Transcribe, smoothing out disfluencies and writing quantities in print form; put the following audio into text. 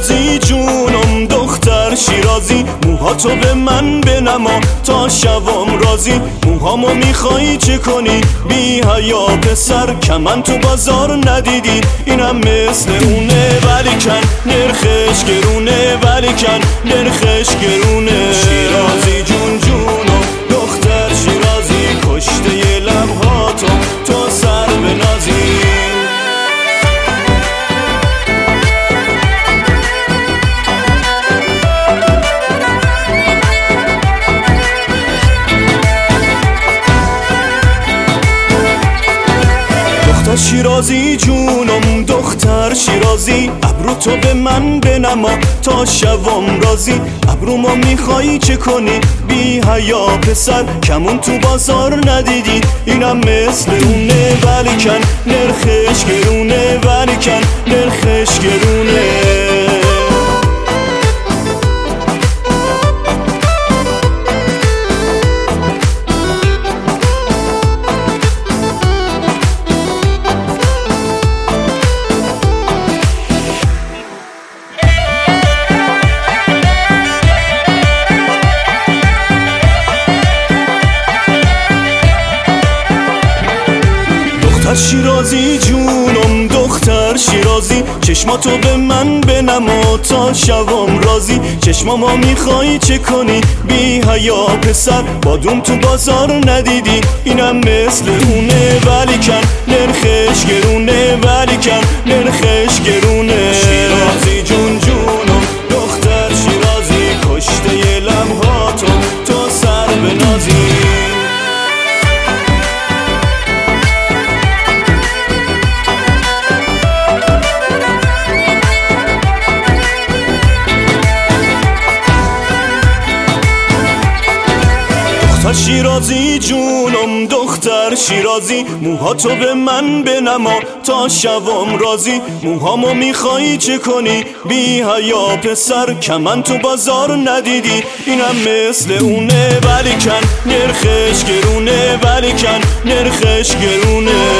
شیرازی جونم دختر شیرازی، موهاتو به من بنما تا شوام راضی. موهامو میخوای چه کنی بی حیا پسر، کمن تو بازار ندیدی اینم مثل اونه، ولیکن نرخش گرونه، ولیکن نرخش گرونه. شیرازی جون جونم دختر شیرازی، کشته لبهاتو تو سر بنازی. دختر شیرازی جونم دختر شیرازی، ابرو تو به من بنما تا شوام راضی. ابرومو میخوای چه کنی بی حیا پسر، کمون تو بازار ندیدی اینم مثل اونه، ولیکن نرخش گرونه، ولیکن نرخش گرونه. شیرازی جونم دختر شیرازی، چشماتو به من بنما تا شوام راضی. چشمامو میخوای چه کنی بی حیا پسر، بادوم تو بازار ندیدی اینم مثل اونه، ولیکن نرخش گرونه، ولیکن نرخش گرونه. شیرازی جون جونم دختر شیرازی، کشته لبهاتو تو سر بنازی. شیرازی جونم دختر شیرازی، موهاتو به من بنما تا شوام راضی. موهامو میخوای چه کنی بی حیا پسر، کمن تو بازار ندیدی اینم مثل اونه، ولیکن نرخش گرونه، ولیکن نرخش گرونه.